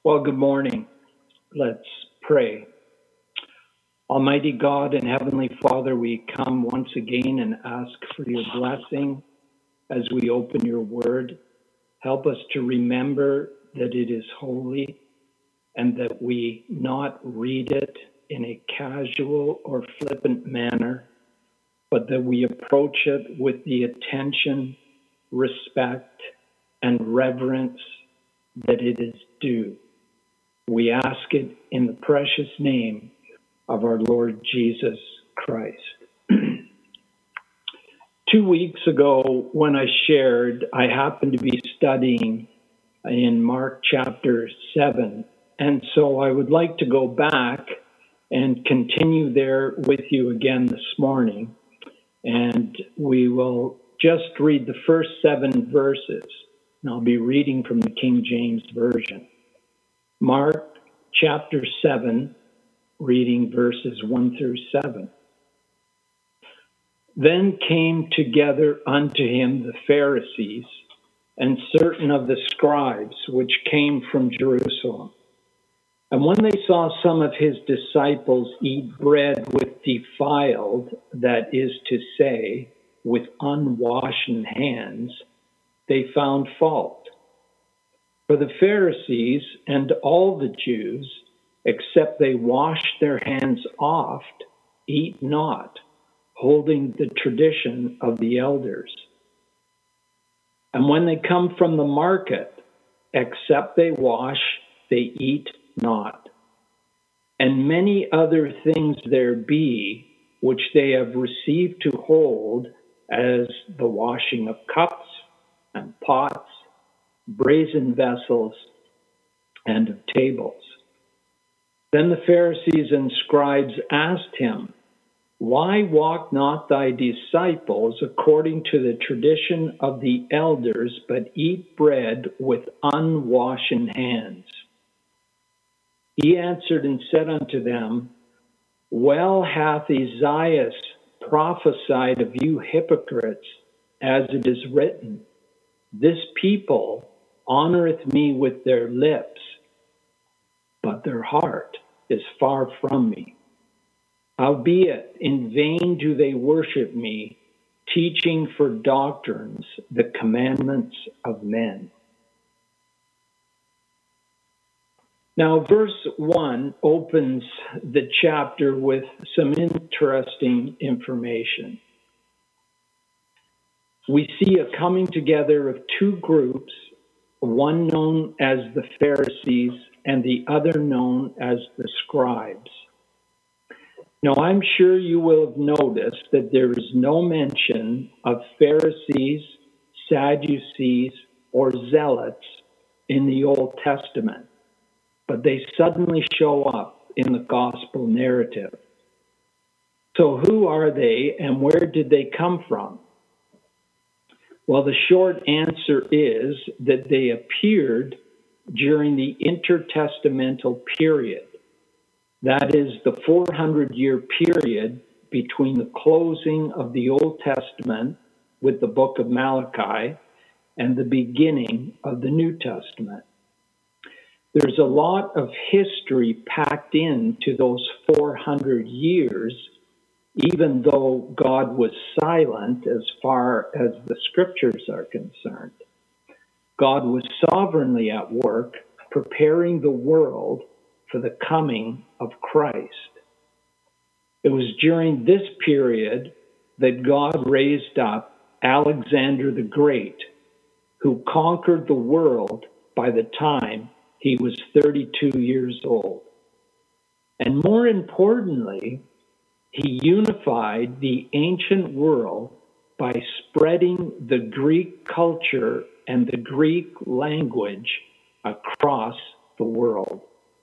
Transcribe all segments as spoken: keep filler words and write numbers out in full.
Well, good morning. Let's pray. Almighty God and Heavenly Father, we come once again and ask for your blessing as we open your word. Help us to remember that it is holy and that we not read it in a casual or flippant manner, but that we approach it with the attention, respect, and reverence that it is due. We ask it in the precious name of our Lord Jesus Christ. Two weeks ago, when I shared, I happened to be studying in Mark chapter seven. And so I would like to go back and continue there with you again this morning. And we will just read the first seven verses. And I'll be reading from the King James Version. Mark chapter seven, reading verses one through seven. Then came together unto him the Pharisees and certain of the scribes which came from Jerusalem. And when they saw some of his disciples eat bread with defiled, that is to say, with unwashed hands, they found fault. For the Pharisees and all the Jews, except they wash their hands oft, eat not, holding the tradition of the elders. And when they come from the market, except they wash, they eat not. And many other things there be, which they have received to hold, as the washing of cups and pots, brazen vessels, and of tables. Then the Pharisees and scribes asked him, Why walk not thy disciples according to the tradition of the elders, but eat bread with unwashed hands? He answered and said unto them, Well hath Isaiah prophesied of you hypocrites, as it is written, This people honoreth me with their lips, but their heart is far from me. Howbeit, in vain do they worship me, teaching for doctrines the commandments of men. Now, verse one opens the chapter with some interesting information. We see a coming together of two groups, one known as the Pharisees and the other known as the scribes. Now, I'm sure you will have noticed that there is no mention of Pharisees, Sadducees, or Zealots in the Old Testament, but they suddenly show up in the gospel narrative. So who are they and where did they come from? Well, the short answer is that they appeared during the intertestamental period. That is the four hundred year period between the closing of the Old Testament with the book of Malachi and the beginning of the New Testament. There's a lot of history packed into those four hundred years, even though God was silent as far as the scriptures are concerned. God was sovereignly at work, preparing the world for the coming of Christ. It was during this period that God raised up Alexander the Great, who conquered the world by the time he was thirty-two years old. And more importantly, he unified the ancient world by spreading the Greek culture and the Greek language across the world.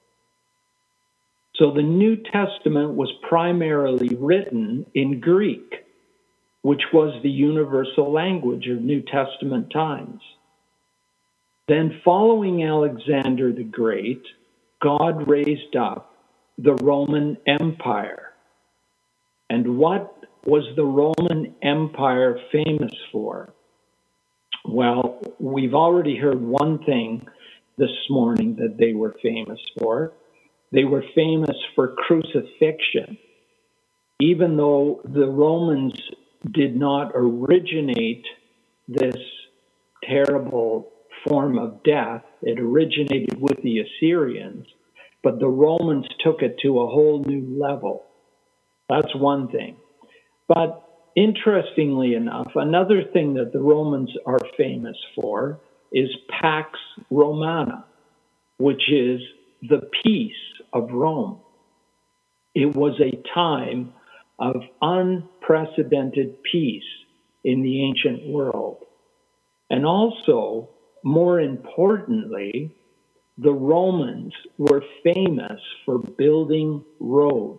So the New Testament was primarily written in Greek, which was the universal language of New Testament times. Then following Alexander the Great, God raised up the Roman Empire. And what was the Roman Empire famous for? Well, we've already heard one thing, this morning that they were famous for. They were famous for crucifixion. Even though the Romans did not originate this terrible form of death, it originated with the Assyrians, but the Romans took it to a whole new level. That's one thing. But interestingly enough, another thing that the Romans are famous for is Pax Romana, which is the peace of Rome. It was a time of unprecedented peace in the ancient world. And also, more importantly, the Romans were famous for building roads.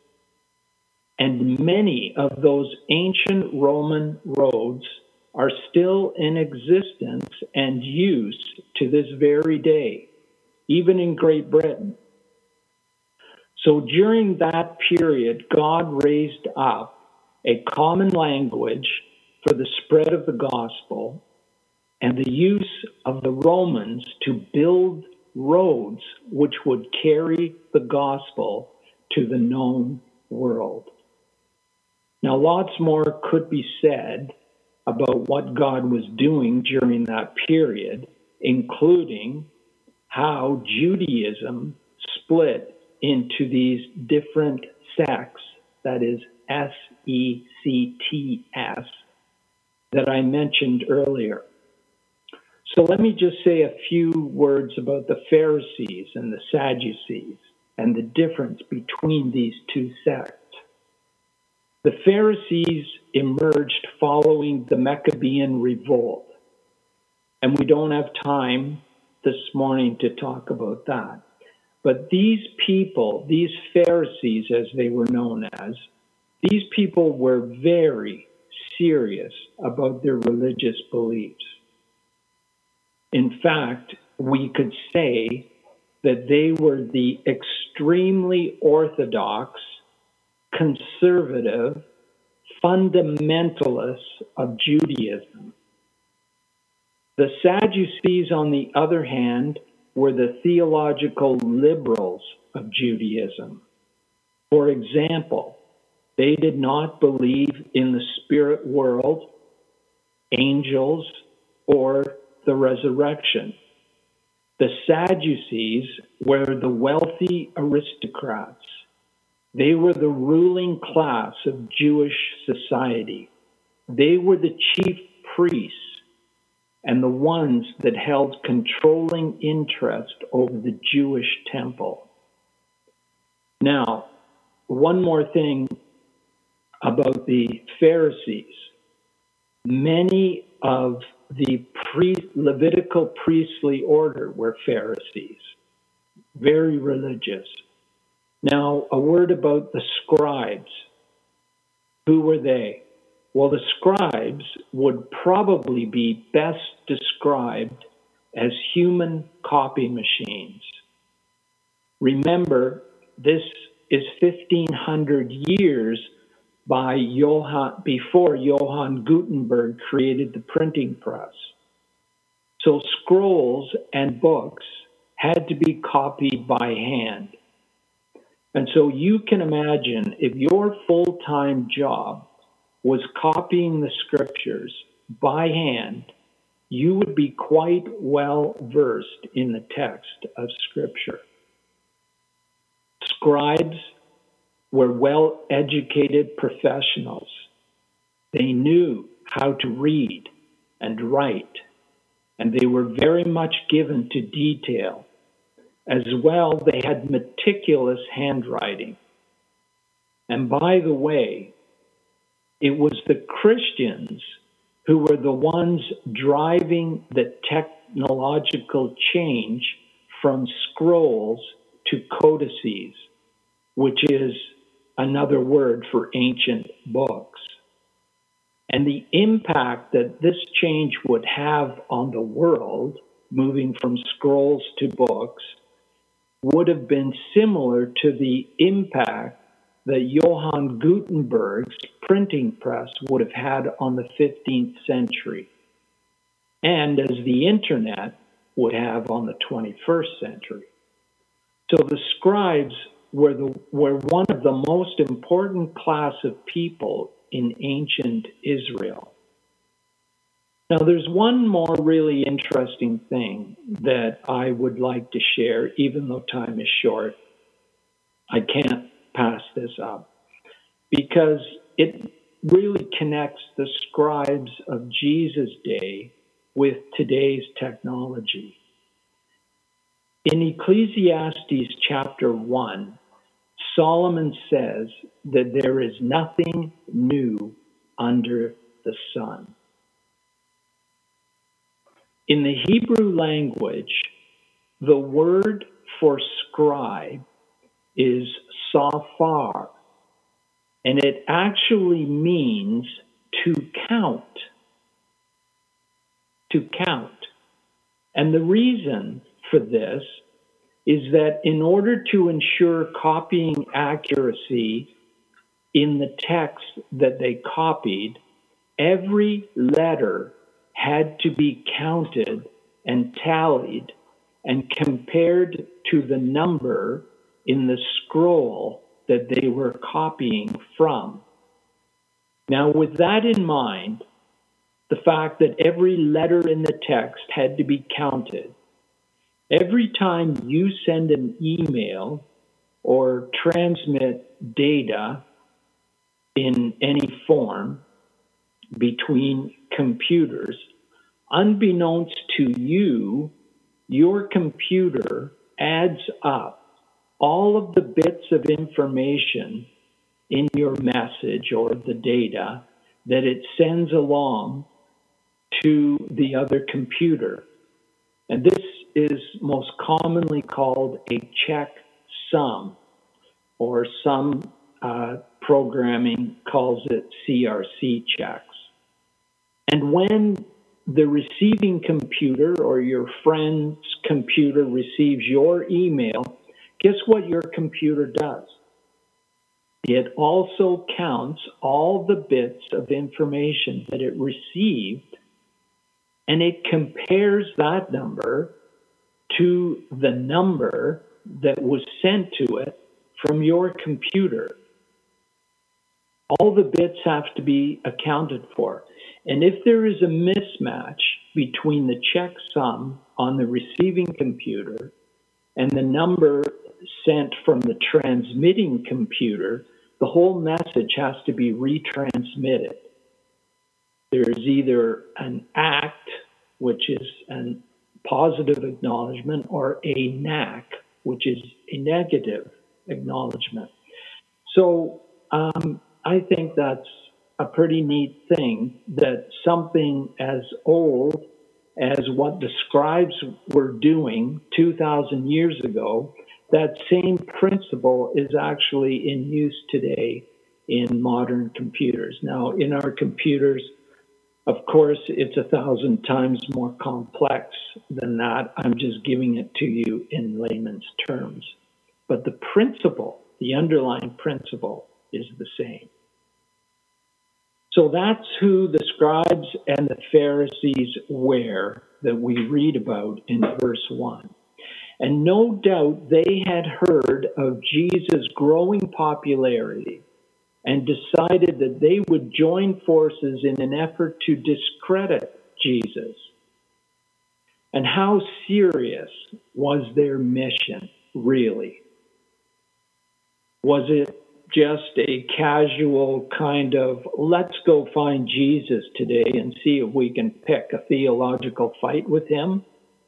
And many of those ancient Roman roads are still in existence and use to this very day, even in Great Britain. So during that period, God raised up a common language for the spread of the gospel and the use of the Romans to build roads which would carry the gospel to the known world. Now, lots more could be said about what God was doing during that period, including how Judaism split into these different sects, that is S E C T S, that I mentioned earlier. So let me just say a few words about the Pharisees and the Sadducees and the difference between these two sects. The Pharisees emerged following the Maccabean revolt, and we don't have time this morning to talk about that. But these people, these Pharisees as they were known as, these people were very serious about their religious beliefs. In fact, we could say that they were the extremely orthodox, conservative, fundamentalists of Judaism. The Sadducees, on the other hand, were the theological liberals of Judaism. For example, they did not believe in the spirit world, angels, or the resurrection. The Sadducees were the wealthy aristocrats. They were the ruling class of Jewish society. They were the chief priests and the ones that held controlling interest over the Jewish temple. Now, one more thing about the Pharisees. Many of the pre- Levitical priestly order were Pharisees, very religious. Now, a word about the scribes. Who were they? Well, the scribes would probably be best described as human copy machines. Remember, this is fifteen hundred years by Johann, before Johann Gutenberg created the printing press. So scrolls and books had to be copied by hand. And so you can imagine if your full-time job was copying the scriptures by hand, you would be quite well versed in the text of scripture. Scribes were well-educated professionals. They knew how to read and write, and they were very much given to detail. As well, they had meticulous handwriting. And by the way, it was the Christians who were the ones driving the technological change from scrolls to codices, which is another word for ancient books. And the impact that this change would have on the world, moving from scrolls to books, would have been similar to the impact that Johann Gutenberg's printing press would have had on the fifteenth century. And as the internet would have on the twenty-first century. So the scribes were, the, were one of the most important class of people in ancient Israel. Now, there's one more really interesting thing that I would like to share, even though time is short. I can't pass this up because it really connects the scribes of Jesus' day with today's technology. In Ecclesiastes chapter one, Solomon says that there is nothing new under the sun. In the Hebrew language, the word for scribe is safar, and it actually means to count. To count. And the reason for this is that in order to ensure copying accuracy in the text that they copied, every letter had to be counted and tallied and compared to the number in the scroll that they were copying from. Now, with that in mind, the fact that every letter in the text had to be counted, every time you send an email or transmit data in any form between computers, unbeknownst to you, your computer adds up all of the bits of information in your message or the data that it sends along to the other computer. And this is most commonly called a checksum, or some uh, programming calls it C R C checks. And when the receiving computer or your friend's computer receives your email, guess what your computer does? It also counts all the bits of information that it received, and it compares that number to the number that was sent to it from your computer. All the bits have to be accounted for. And if there is a mismatch between the checksum on the receiving computer and the number sent from the transmitting computer, the whole message has to be retransmitted. There's either an act, which is a positive acknowledgement, or a knack, which is a negative acknowledgement. So um, I think that's a pretty neat thing, that something as old as what the scribes were doing two thousand years ago, that same principle is actually in use today in modern computers. Now, in our computers, of course, it's a thousand times more complex than that. I'm just giving it to you in layman's terms. But the principle, the underlying principle, is the same. So that's who the scribes and the Pharisees were that we read about in verse one. And no doubt they had heard of Jesus' growing popularity and decided that they would join forces in an effort to discredit Jesus. And how serious was their mission, really? Was it just a casual kind of, let's go find Jesus today and see if we can pick a theological fight with him?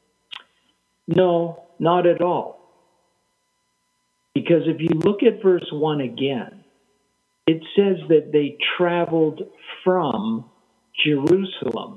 No, not at all. Because if you look at verse one again, it says that they traveled from Jerusalem.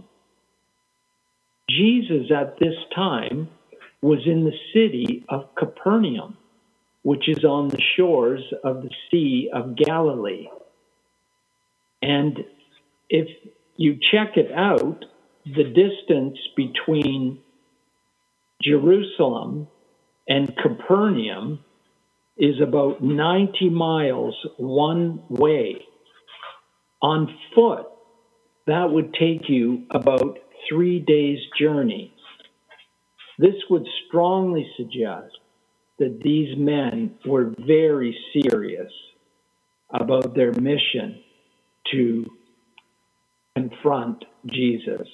Jesus at this time was in the city of Capernaum, which is on the shores of the Sea of Galilee. And if you check it out, the distance between Jerusalem and Capernaum is about ninety miles one way. On foot, that would take you about three days' journey. This would strongly suggest that these men were very serious about their mission to confront Jesus.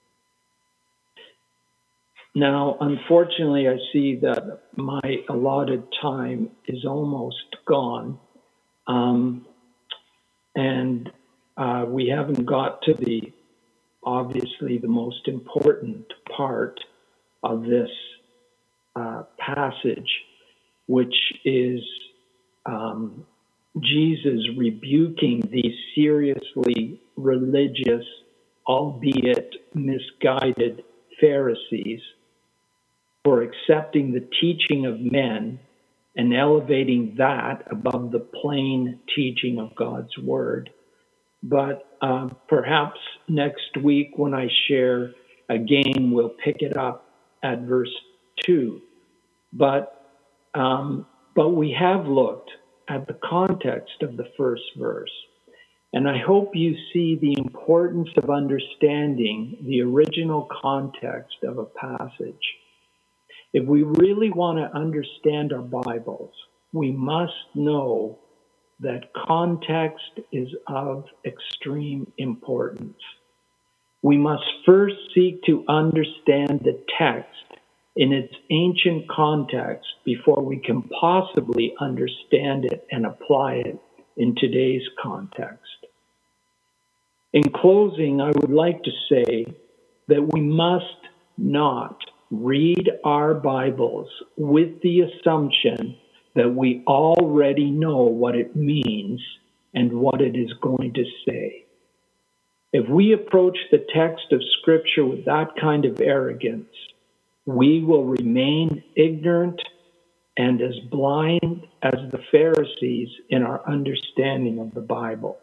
Now, unfortunately, I see that my allotted time is almost gone, um, and uh, we haven't got to the, obviously, the most important part of this uh, passage, which is um, Jesus rebuking these seriously religious, albeit misguided Pharisees for accepting the teaching of men and elevating that above the plain teaching of God's word. But uh, perhaps next week when I share again, we'll pick it up at verse two. But, um, but we have looked at the context of the first verse. And I hope you see the importance of understanding the original context of a passage. If we really want to understand our Bibles, we must know that context is of extreme importance. We must first seek to understand the text in its ancient context before we can possibly understand it and apply it in today's context. In closing, I would like to say that we must not read our Bibles with the assumption that we already know what it means and what it is going to say. If we approach the text of Scripture with that kind of arrogance, we will remain ignorant and as blind as the Pharisees in our understanding of the Bible.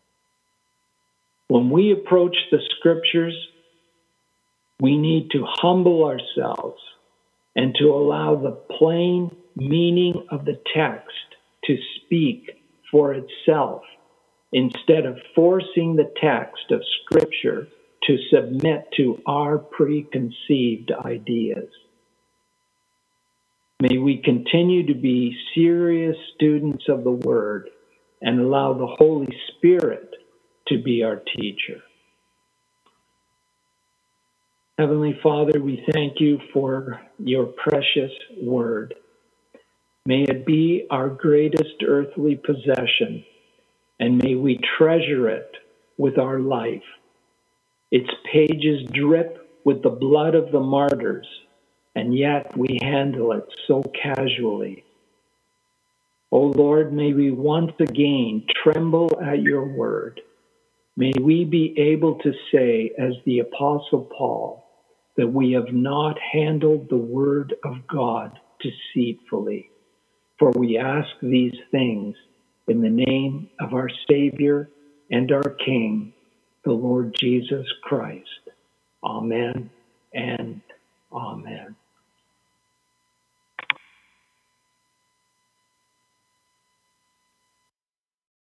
When we approach the Scriptures, we need to humble ourselves and to allow the plain meaning of the text to speak for itself instead of forcing the text of Scripture to submit to our preconceived ideas. May we continue to be serious students of the Word and allow the Holy Spirit to be our teacher. Heavenly Father, we thank you for your precious Word. May it be our greatest earthly possession, and may we treasure it with our life. Its pages drip with the blood of the martyrs, and yet we handle it so casually. O Lord, may we once again tremble at your word. May we be able to say, as the Apostle Paul, that we have not handled the word of God deceitfully. For we ask these things in the name of our Savior and our King, the Lord Jesus Christ. Amen and amen.